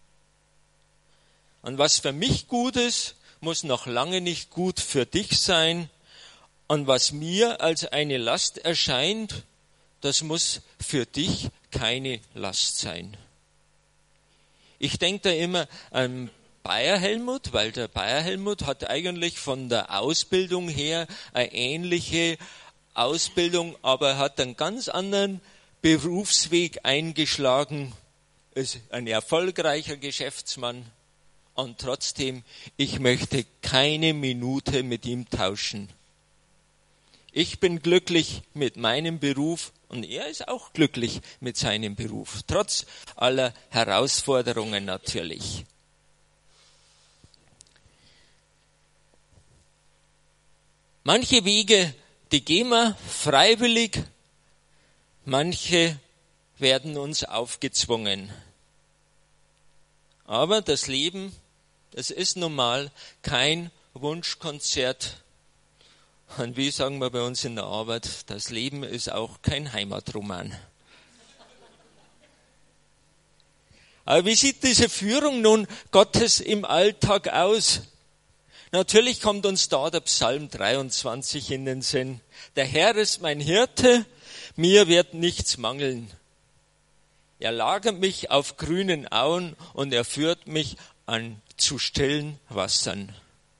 Und was für mich gut ist, muss noch lange nicht gut für dich sein. Und was mir als eine Last erscheint, das muss für dich keine Last sein. Ich denke da immer an Bayer Helmut, weil der Bayer Helmut hat eigentlich von der Ausbildung her eine ähnliche Ausbildung, aber er hat einen ganz anderen Berufsweg eingeschlagen, ist ein erfolgreicher Geschäftsmann und trotzdem, ich möchte keine Minute mit ihm tauschen. Ich bin glücklich mit meinem Beruf und er ist auch glücklich mit seinem Beruf, trotz aller Herausforderungen natürlich. Manche Wege, die gehen wir freiwillig, manche werden uns aufgezwungen. Aber das Leben, das ist nun mal kein Wunschkonzert. Und wie sagen wir bei uns in der Arbeit, das Leben ist auch kein Heimatroman. Aber wie sieht diese Führung nun Gottes im Alltag aus? Natürlich kommt uns da der Psalm 23 in den Sinn. Der Herr ist mein Hirte, mir wird nichts mangeln. Er lagert mich auf grünen Auen und er führt mich zu stillen Wassern.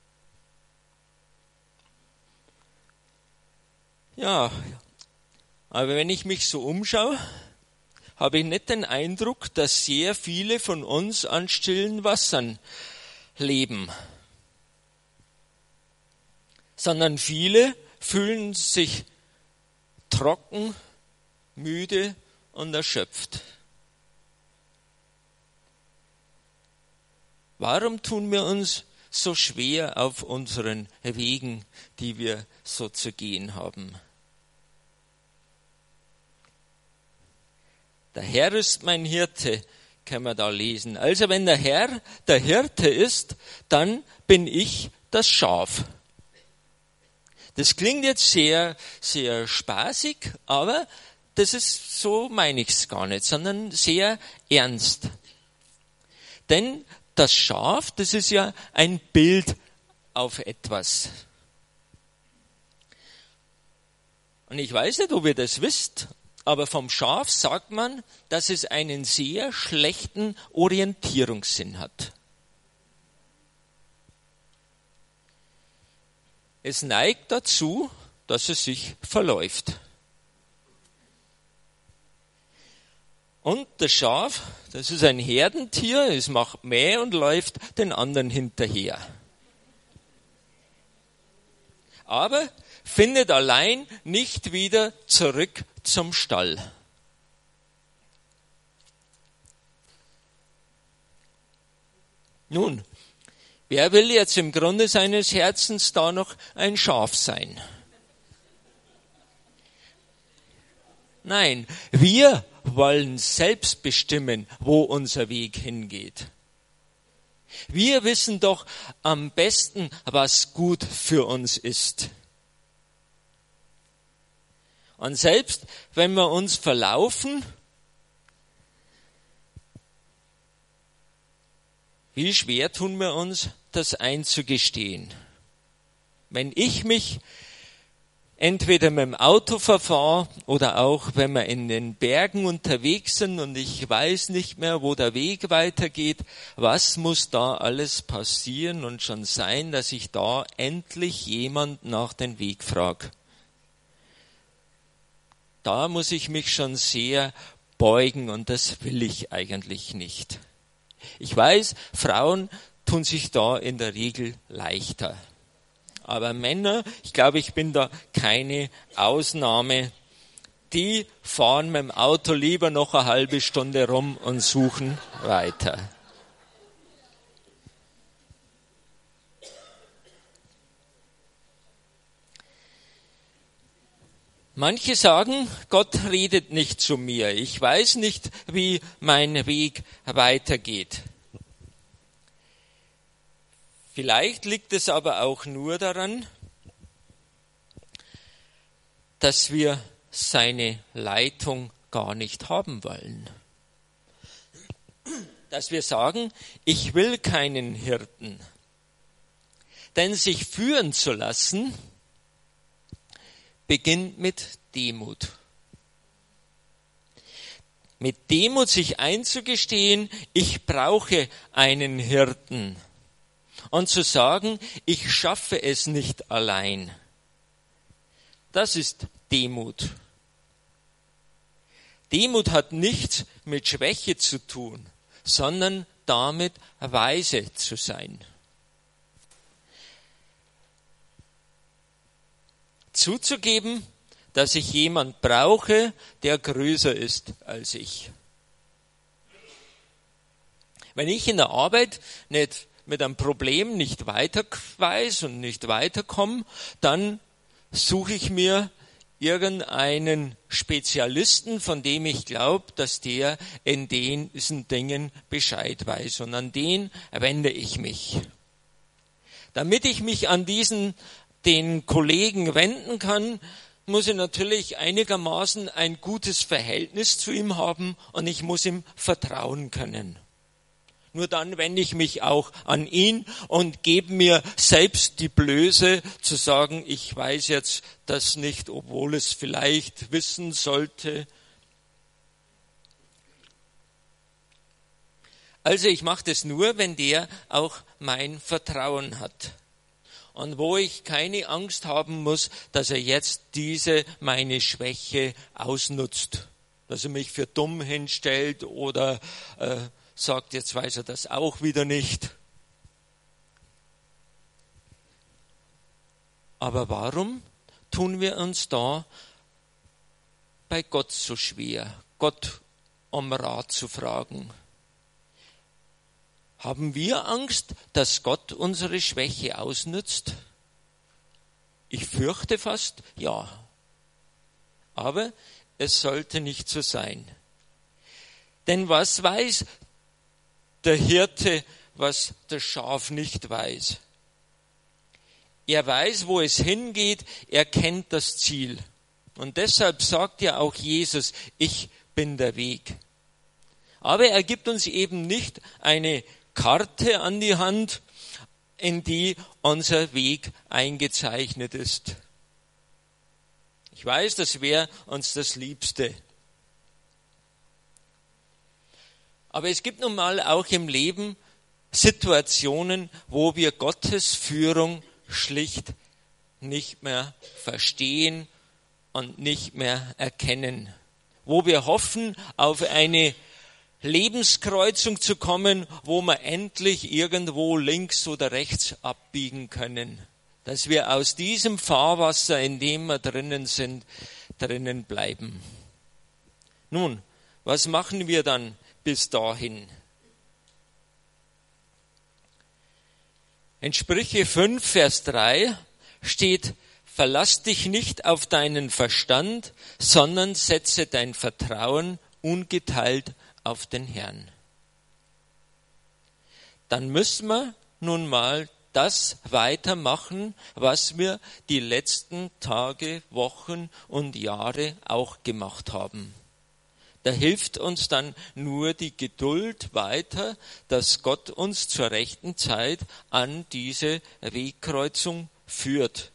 Ja, aber wenn ich mich so umschaue, habe ich nicht den Eindruck, dass sehr viele von uns an stillen Wassern leben. Sondern viele fühlen sich trocken, müde und erschöpft. Warum tun wir uns so schwer auf unseren Wegen, die wir so zu gehen haben? Der Herr ist mein Hirte, kann man da lesen. Also wenn der Herr der Hirte ist, dann bin ich das Schaf. Das klingt jetzt sehr, sehr spaßig, aber das ist, so meine ich es gar nicht, sondern sehr ernst. Denn das Schaf, das ist ja ein Bild auf etwas. Und ich weiß nicht, ob ihr das wisst, aber vom Schaf sagt man, dass es einen sehr schlechten Orientierungssinn hat. Es neigt dazu, dass es sich verläuft. Und das Schaf, das ist ein Herdentier, es macht Mäh und läuft den anderen hinterher. Aber findet allein nicht wieder zurück zum Stall. Nun, wer will jetzt im Grunde seines Herzens da noch ein Schaf sein? Nein, wir wollen selbst bestimmen, wo unser Weg hingeht. Wir wissen doch am besten, was gut für uns ist. Und selbst wenn wir uns verlaufen, wie schwer tun wir uns, das einzugestehen? Wenn ich mich entweder mit dem Auto verfahre oder auch wenn wir in den Bergen unterwegs sind und ich weiß nicht mehr, wo der Weg weitergeht, was muss da alles passieren und schon sein, dass ich da endlich jemand nach dem Weg frage? Da muss ich mich schon sehr beugen und das will ich eigentlich nicht. Ich weiß, Frauen tun sich da in der Regel leichter. Aber Männer, ich glaube, ich bin da keine Ausnahme, die fahren mit dem Auto lieber noch eine halbe Stunde rum und suchen weiter. Manche sagen, Gott redet nicht zu mir. Ich weiß nicht, wie mein Weg weitergeht. Vielleicht liegt es aber auch nur daran, dass wir seine Leitung gar nicht haben wollen. Dass wir sagen, ich will keinen Hirten. Denn sich führen zu lassen, beginnt mit Demut. Mit Demut sich einzugestehen, ich brauche einen Hirten. Und zu sagen, ich schaffe es nicht allein. Das ist Demut. Demut hat nichts mit Schwäche zu tun, sondern damit weise zu sein. Zuzugeben, dass ich jemand brauche, der größer ist als ich. Wenn ich in der Arbeit nicht mit einem Problem nicht weiter weiß und nicht weiterkomme, dann suche ich mir irgendeinen Spezialisten, von dem ich glaube, dass der in diesen Dingen Bescheid weiß. Und an den wende ich mich. Damit ich mich an den Kollegen wenden kann, muss ich natürlich einigermaßen ein gutes Verhältnis zu ihm haben und ich muss ihm vertrauen können. Nur dann wende ich mich auch an ihn und gebe mir selbst die Blöße zu sagen, ich weiß jetzt das nicht, obwohl es vielleicht wissen sollte. Also ich mache das nur, wenn der auch mein Vertrauen hat. Und wo ich keine Angst haben muss, dass er jetzt meine Schwäche ausnutzt. Dass er mich für dumm hinstellt oder sagt, jetzt weiß er das auch wieder nicht. Aber warum tun wir uns da bei Gott so schwer, Gott um Rat zu fragen? Haben wir Angst, dass Gott unsere Schwäche ausnutzt? Ich fürchte fast, ja. Aber es sollte nicht so sein. Denn was weiß der Hirte, was das Schaf nicht weiß? Er weiß, wo es hingeht, er kennt das Ziel. Und deshalb sagt ja auch Jesus, ich bin der Weg. Aber er gibt uns eben nicht eine Karte an die Hand, in die unser Weg eingezeichnet ist. Ich weiß, das wäre uns das Liebste. Aber es gibt nun mal auch im Leben Situationen, wo wir Gottes Führung schlicht nicht mehr verstehen und nicht mehr erkennen. Wo wir hoffen, auf eine Lebenskreuzung zu kommen, wo wir endlich irgendwo links oder rechts abbiegen können. Dass wir aus diesem Fahrwasser, in dem wir drinnen sind, drinnen bleiben. Nun, was machen wir dann bis dahin? In Sprüche 5, Vers 3 steht: Verlass dich nicht auf deinen Verstand, sondern setze dein Vertrauen ungeteilt auf den Herrn. Dann müssen wir nun mal das weitermachen, was wir die letzten Tage, Wochen und Jahre auch gemacht haben. Da hilft uns dann nur die Geduld weiter, dass Gott uns zur rechten Zeit an diese Wegkreuzung führt.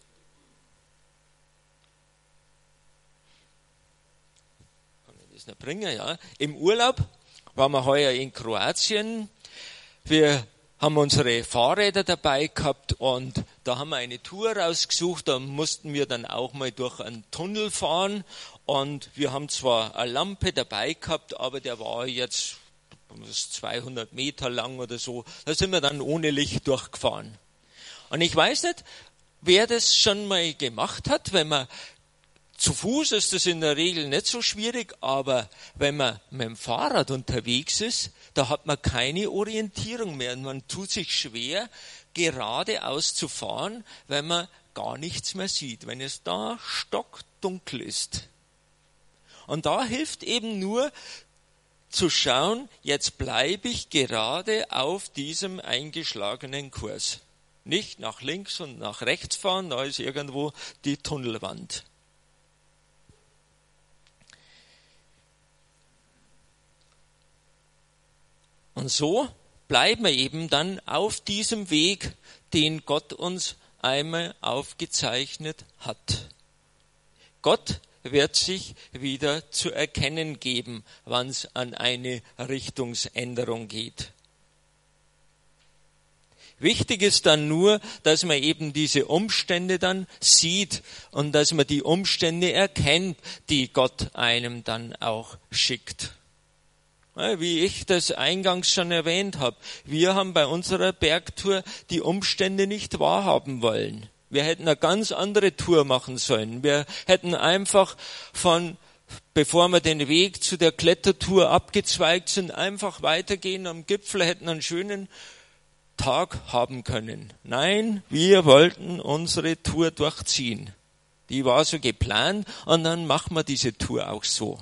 Kann ich das noch bringen, ja? Im Urlaub waren wir heuer in Kroatien. Wir haben unsere Fahrräder dabei gehabt und da haben wir eine Tour rausgesucht. Da mussten wir dann auch mal durch einen Tunnel fahren. Und wir haben zwar eine Lampe dabei gehabt, aber der war jetzt 200 Meter lang oder so. Da sind wir dann ohne Licht durchgefahren. Und ich weiß nicht, wer das schon mal gemacht hat. Wenn man zu Fuß ist das in der Regel nicht so schwierig, aber wenn man mit dem Fahrrad unterwegs ist, da hat man keine Orientierung mehr. Und man tut sich schwer, geradeaus zu fahren, weil man gar nichts mehr sieht, wenn es da stockdunkel ist. Und da hilft eben nur zu schauen, jetzt bleibe ich gerade auf diesem eingeschlagenen Kurs. Nicht nach links und nach rechts fahren, da ist irgendwo die Tunnelwand. Und so bleiben wir eben dann auf diesem Weg, den Gott uns einmal aufgezeichnet hat. Gott wird sich wieder zu erkennen geben, wann es an eine Richtungsänderung geht. Wichtig ist dann nur, dass man eben diese Umstände dann sieht und dass man die Umstände erkennt, die Gott einem dann auch schickt. Wie ich das eingangs schon erwähnt habe, wir haben bei unserer Bergtour die Umstände nicht wahrhaben wollen. Wir hätten eine ganz andere Tour machen sollen. Wir hätten einfach bevor wir den Weg zu der Klettertour abgezweigt sind, einfach weitergehen am Gipfel, hätten einen schönen Tag haben können. Nein, wir wollten unsere Tour durchziehen. Die war so geplant und dann machen wir diese Tour auch so.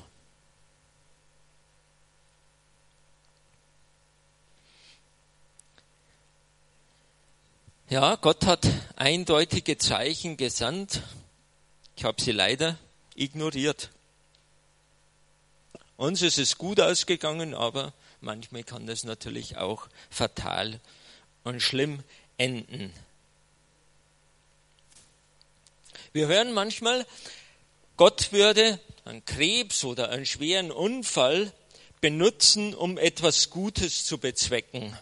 Ja, Gott hat eindeutige Zeichen gesandt. Ich habe sie leider ignoriert. Uns ist es gut ausgegangen, aber manchmal kann das natürlich auch fatal und schlimm enden. Wir hören manchmal, Gott würde einen Krebs oder einen schweren Unfall benutzen, um etwas Gutes zu bezwecken.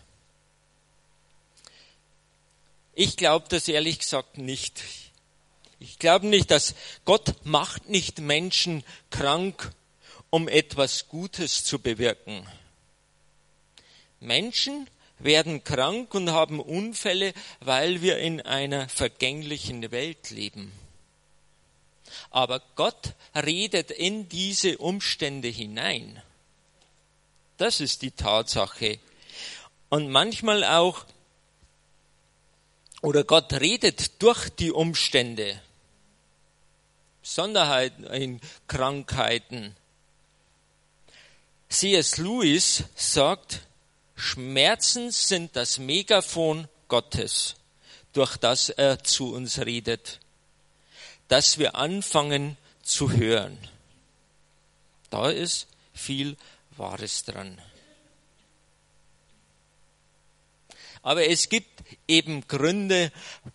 Ich glaube das ehrlich gesagt nicht. Ich glaube nicht, dass Gott macht nicht Menschen krank, um etwas Gutes zu bewirken. Menschen werden krank und haben Unfälle, weil wir in einer vergänglichen Welt leben. Aber Gott redet in diese Umstände hinein. Das ist die Tatsache. Und manchmal auch, oder Gott redet durch die Umstände, Besonderheiten in Krankheiten. C.S. Lewis sagt, Schmerzen sind das Megafon Gottes, durch das er zu uns redet, dass wir anfangen zu hören. Da ist viel Wahres dran. Aber es gibt eben Gründe,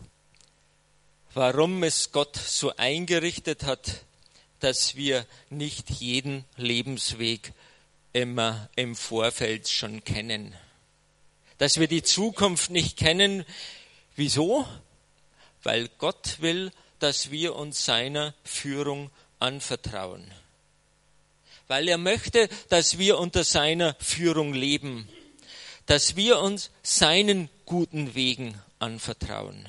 warum es Gott so eingerichtet hat, dass wir nicht jeden Lebensweg immer im Vorfeld schon kennen. Dass wir die Zukunft nicht kennen. Wieso? Weil Gott will, dass wir uns seiner Führung anvertrauen. Weil er möchte, dass wir unter seiner Führung leben. Dass wir uns seinen guten Wegen anvertrauen.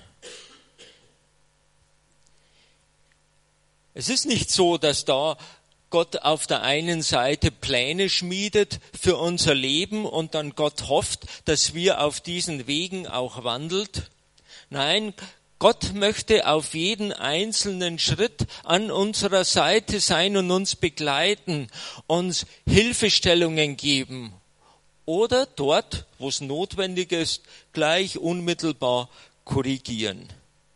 Es ist nicht so, dass da Gott auf der einen Seite Pläne schmiedet für unser Leben und dann Gott hofft, dass wir auf diesen Wegen auch wandelt, Nein, Gott möchte auf jeden einzelnen Schritt an unserer Seite sein und uns begleiten, uns Hilfestellungen geben oder dort, wo es notwendig ist, gleich unmittelbar korrigieren.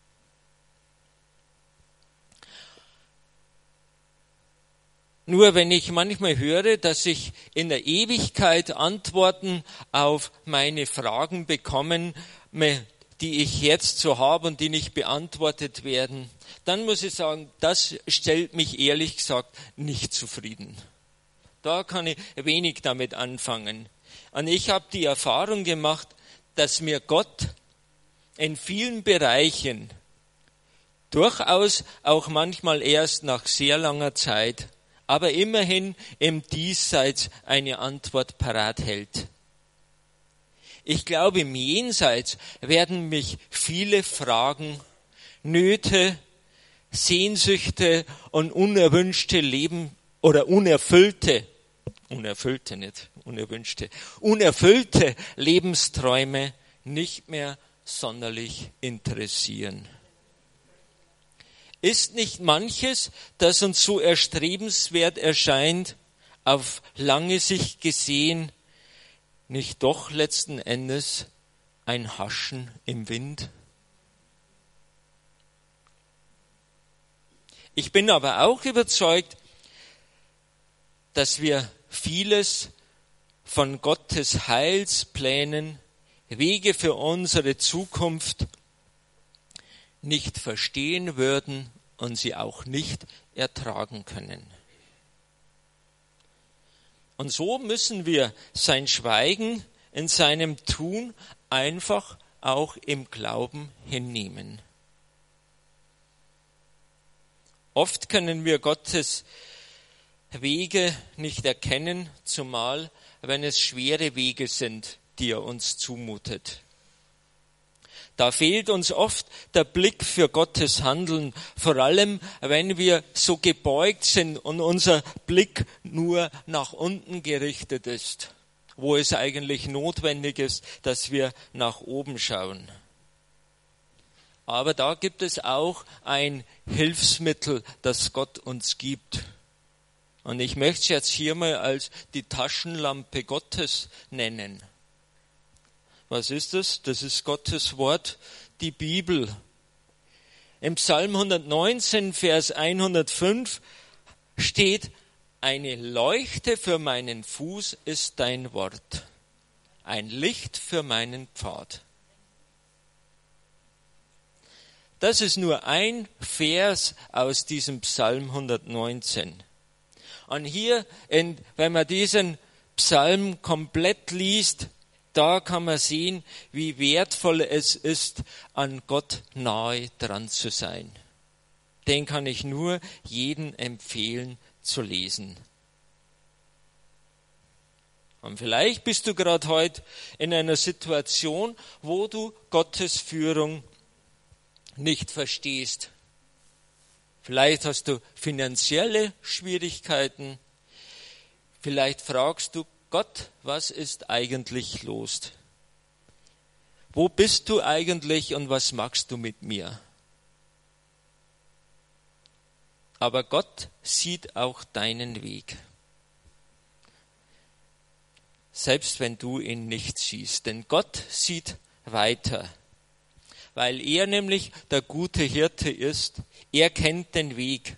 Nur wenn ich manchmal höre, dass ich in der Ewigkeit Antworten auf meine Fragen bekomme, die ich jetzt so habe und die nicht beantwortet werden, dann muss ich sagen, das stellt mich ehrlich gesagt nicht zufrieden. Da kann ich wenig damit anfangen. Und ich habe die Erfahrung gemacht, dass mir Gott in vielen Bereichen durchaus auch manchmal erst nach sehr langer Zeit, aber immerhin im Diesseits eine Antwort parat hält. Ich glaube, im Jenseits werden mich viele Fragen, Nöte, Sehnsüchte und unerwünschte Leben oder unerfüllte Lebensträume nicht mehr sonderlich interessieren. Ist nicht manches, das uns so erstrebenswert erscheint, auf lange Sicht gesehen, nicht doch letzten Endes ein Haschen im Wind? Ich bin aber auch überzeugt, dass wir vieles von Gottes Heilsplänen, Wege für unsere Zukunft nicht verstehen würden und sie auch nicht ertragen können. Und so müssen wir sein Schweigen in seinem Tun einfach auch im Glauben hinnehmen. Oft können wir Gottes Wege nicht erkennen, zumal wenn es schwere Wege sind, die er uns zumutet. Da fehlt uns oft der Blick für Gottes Handeln, vor allem wenn wir so gebeugt sind und unser Blick nur nach unten gerichtet ist, wo es eigentlich notwendig ist, dass wir nach oben schauen. Aber da gibt es auch ein Hilfsmittel, das Gott uns gibt. Und ich möchte es jetzt hier mal als die Taschenlampe Gottes nennen. Was ist das? Das ist Gottes Wort, die Bibel. Im Psalm 119, Vers 105 steht, eine Leuchte für meinen Fuß ist dein Wort, ein Licht für meinen Pfad. Das ist nur ein Vers aus diesem Psalm 119. Und hier, wenn man diesen Psalm komplett liest, da kann man sehen, wie wertvoll es ist, an Gott nahe dran zu sein. Den kann ich nur jedem empfehlen zu lesen. Und vielleicht bist du gerade heute in einer Situation, wo du Gottes Führung nicht verstehst. Vielleicht hast du finanzielle Schwierigkeiten. Vielleicht fragst du, Gott, was ist eigentlich los? Wo bist du eigentlich und was machst du mit mir? Aber Gott sieht auch deinen Weg. Selbst wenn du ihn nicht siehst. Denn Gott sieht weiter. Weil er nämlich der gute Hirte ist. Er kennt den Weg.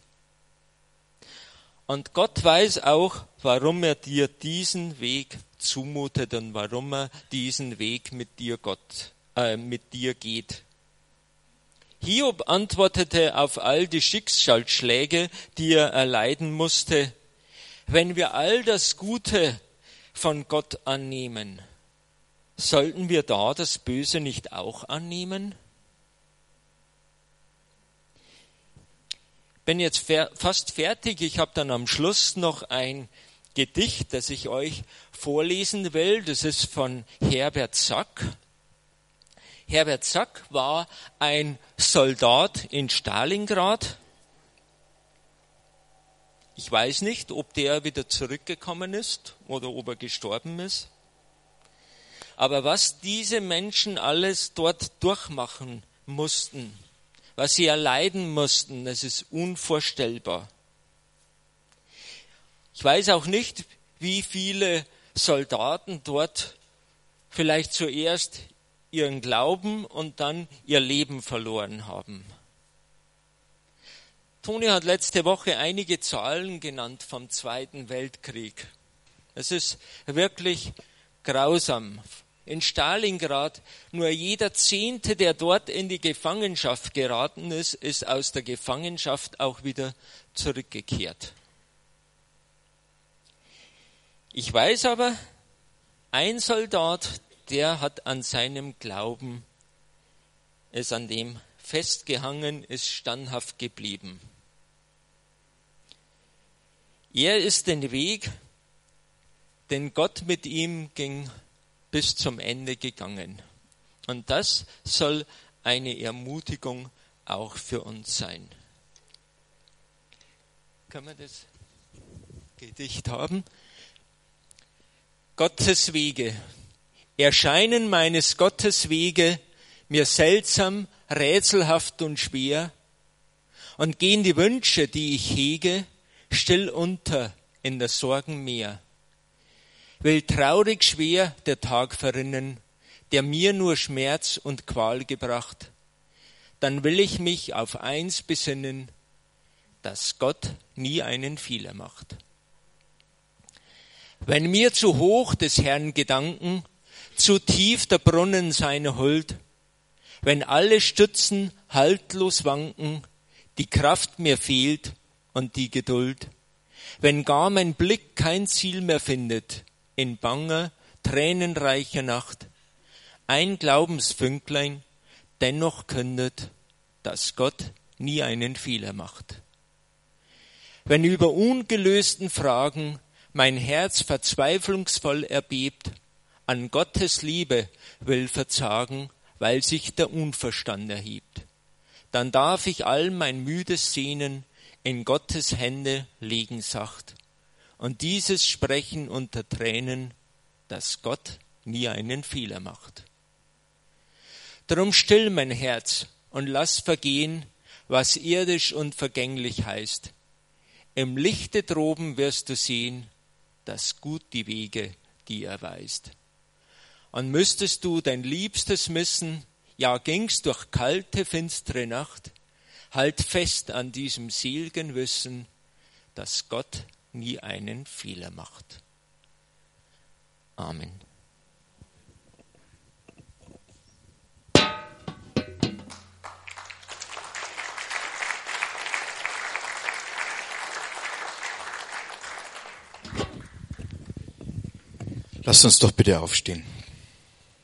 Und Gott weiß auch, warum er dir diesen Weg zumutet und warum er diesen Weg mit dir geht. Hiob antwortete auf all die Schicksalsschläge, die er erleiden musste, wenn wir all das Gute von Gott annehmen, sollten wir da das Böse nicht auch annehmen? Bin jetzt fast fertig. Ich habe dann am Schluss noch ein Gedicht, das ich euch vorlesen will. Das ist von Herbert Sack. Herbert Sack war ein Soldat in Stalingrad. Ich weiß nicht, ob der wieder zurückgekommen ist oder ob er gestorben ist. Aber was diese Menschen alles dort durchmachen mussten, was sie erleiden mussten, das ist unvorstellbar. Ich weiß auch nicht, wie viele Soldaten dort vielleicht zuerst ihren Glauben und dann ihr Leben verloren haben. Toni hat letzte Woche einige Zahlen genannt vom Zweiten Weltkrieg. Es ist wirklich grausam. In Stalingrad nur jeder Zehnte, der dort in die Gefangenschaft geraten ist, ist aus der Gefangenschaft auch wieder zurückgekehrt. Ich weiß aber, ein Soldat, der hat an seinem Glauben, ist an dem festgehangen, ist standhaft geblieben. Er ist den Weg, den Gott mit ihm ging, bis zum Ende gegangen. Und das soll eine Ermutigung auch für uns sein. Können wir das Gedicht haben? Gottes Wege. Erscheinen meines Gottes Wege mir seltsam, rätselhaft und schwer, und gehen die Wünsche, die ich hege, still unter in der Sorgen Meer. Will traurig schwer der Tag verrinnen, der mir nur Schmerz und Qual gebracht, dann will ich mich auf eins besinnen, dass Gott nie einen Fehler macht. Wenn mir zu hoch des Herrn Gedanken, zu tief der Brunnen seiner Huld, wenn alle Stützen haltlos wanken, die Kraft mir fehlt und die Geduld, wenn gar mein Blick kein Ziel mehr findet, in banger, tränenreicher Nacht, ein Glaubensfünklein dennoch kündet, dass Gott nie einen Fehler macht. Wenn über ungelösten Fragen mein Herz verzweiflungsvoll erbebt, an Gottes Liebe will verzagen, weil sich der Unverstand erhebt, dann darf ich all mein müdes Sehnen in Gottes Hände legen sacht und dieses Sprechen unter Tränen, dass Gott nie einen Fehler macht. Drum still mein Herz und lass vergehen, was irdisch und vergänglich heißt. Im Lichte droben wirst du sehen, dass gut die Wege, die er weist. Und müsstest du dein Liebstes missen, ja gingst durch kalte, finstere Nacht, halt fest an diesem seligen Wissen, dass Gott nie einen Fehler macht. Amen. Lasst uns doch bitte aufstehen.